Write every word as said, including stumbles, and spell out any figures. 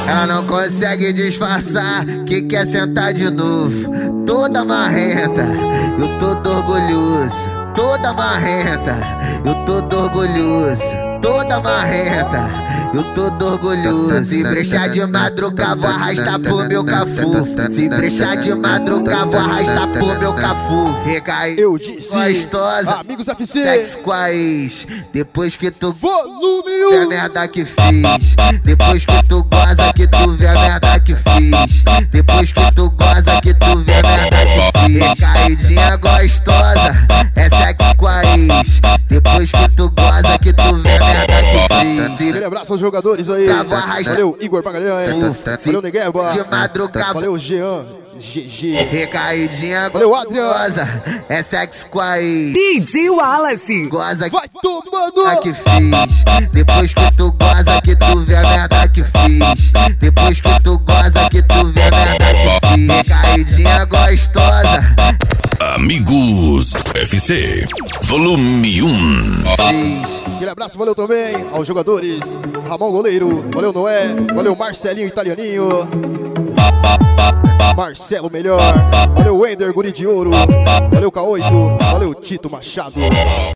Ela não consegue disfarçar que quer sentar de novo. Toda marrenta, eu todo orgulhoso. Toda marrenta, eu todo orgulhoso. Toda marrenta, eu todo orgulhoso. Se brechar de madrugada, vou arrastar pro meu cafu. Se brechar de madrugada, vou arrastar pro meu cafu. Recai, eu disse, gostosa, amigos F C, sexo com a ex. Depois que tu volume um, vê a merda que fiz. Depois que tu goza, que tu vê a merda que fiz. Depois que tu goza, que tu vê a merda que fiz. Recaidinha gostosa, é sexo com a ex. Depois que tu goza, que tu vê a merda que fiz. Aquele abraço aos jogadores aí. Valeu, Igor Pagalhães. Valeu, Negueba. De madrugada. Valeu, Jean. G G. Recaidinha valeu, Adriano. Goza, é sexo com a ex. D J Wallace. Goza, vai tomando. Que fiz. Depois que tu goza, que tu vê a merda que fiz. Depois que tu goza, que tu vê a merda que fiz. Recaidinha gostosa. Amigos F C, volume um. Aquele abraço, valeu também aos jogadores. Ramon Goleiro, valeu Noé, valeu Marcelinho Italianinho. Marcelo Melhor, valeu Wender Guri de Ouro, valeu K oito, valeu Tito Machado.